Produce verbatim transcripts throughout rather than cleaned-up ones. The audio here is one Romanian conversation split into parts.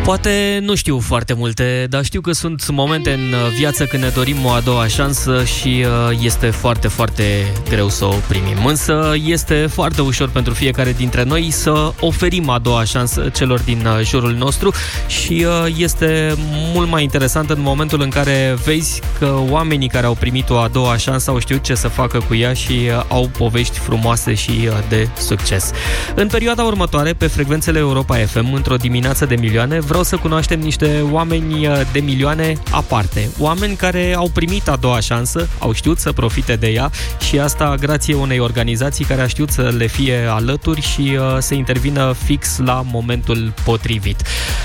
Poate nu știu foarte multe, dar știu că sunt momente în viață când ne dorim o a doua șansă și este foarte, foarte greu să o primim. Însă este foarte ușor pentru fiecare dintre noi să oferim a doua șansă celor din jurul nostru și este mult mai interesant în momentul în care vezi că oamenii care au primit o a doua șansă au știut ce să facă cu ea și au povești frumoase și de succes. În perioada următoare, pe frecvențele Europa F M, într-o dimineață de milioane, vreau să cunoaștem niște oameni de milioane aparte. Oameni care au primit a doua șansă, au știut să profite de ea și asta grație unei organizații care a știut să le fie alături și uh, să intervină fix la momentul potrivit.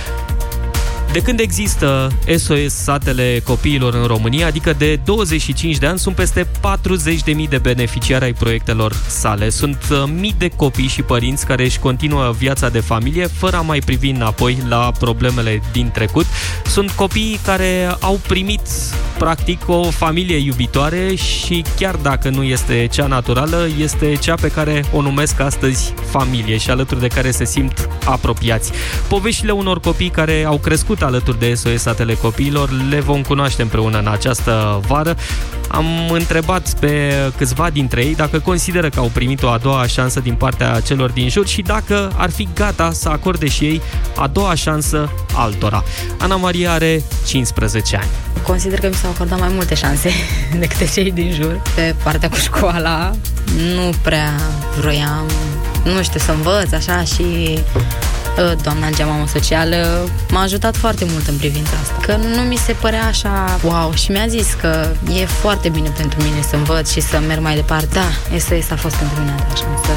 De când există S O S Satele Copiilor în România, adică de douăzeci și cinci de ani, sunt peste patruzeci de mii de beneficiari ai proiectelor sale. Sunt mii de copii și părinți care își continuă viața de familie fără a mai privi înapoi la problemele din trecut. Sunt copii care au primit practic o familie iubitoare și chiar dacă nu este cea naturală, este cea pe care o numesc astăzi familie și alături de care se simt apropiați. Poveștile unor copii care au crescut alături de S O S Satele Copiilor le vom cunoaște împreună în această vară. Am întrebat pe câțiva dintre ei dacă consideră că au primit o a doua șansă din partea celor din jur și dacă ar fi gata să acorde și ei a doua șansă altora. Ana Maria are cincisprezece ani. Consider că mi s-au acordat mai multe șanse decât cei din jur. Pe partea cu școala nu prea vroiam, nu știu, să învăț așa și doamna Angea, mamă socială, m-a ajutat foarte mult în privința asta. Că nu mi se părea așa wow și mi-a zis că e foarte bine pentru mine să învăț și să merg mai departe. Da, S O S a fost pentru mine a șansă.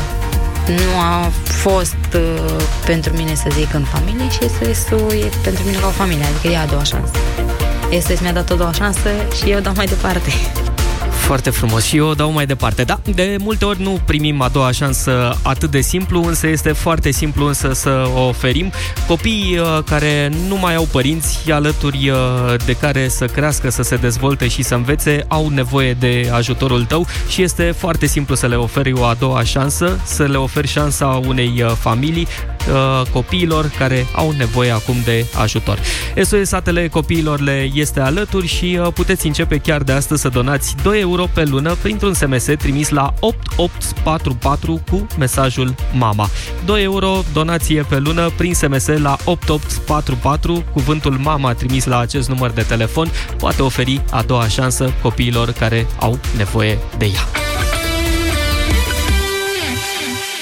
Nu a fost uh, pentru mine, să zic, în familie și S O S-ul e pentru mine ca o familie, adică e a doua șansă. S O S mi-a dat o doua șansă și eu dau mai departe. Foarte frumos și eu o dau mai departe. Da, de multe ori nu primim a doua șansă atât de simplu, însă este foarte simplu însă să o oferim. Copiii uh, care nu mai au părinți alături uh, de care să crească, să se dezvolte și să învețe, au nevoie de ajutorul tău și este foarte simplu să le oferi o a doua șansă, să le oferi șansa unei uh, familii, uh, copiilor care au nevoie acum de ajutor. S O S Satele Copiilor le este alături și uh, puteți începe chiar de astăzi să donați doi euro pe lună printr-un S M S trimis la opt opt patru patru cu mesajul MAMA. doi euro donație pe lună prin S M S la opt opt patru patru, cuvântul MAMA trimis la acest număr de telefon poate oferi a doua șansă copiilor care au nevoie de ea.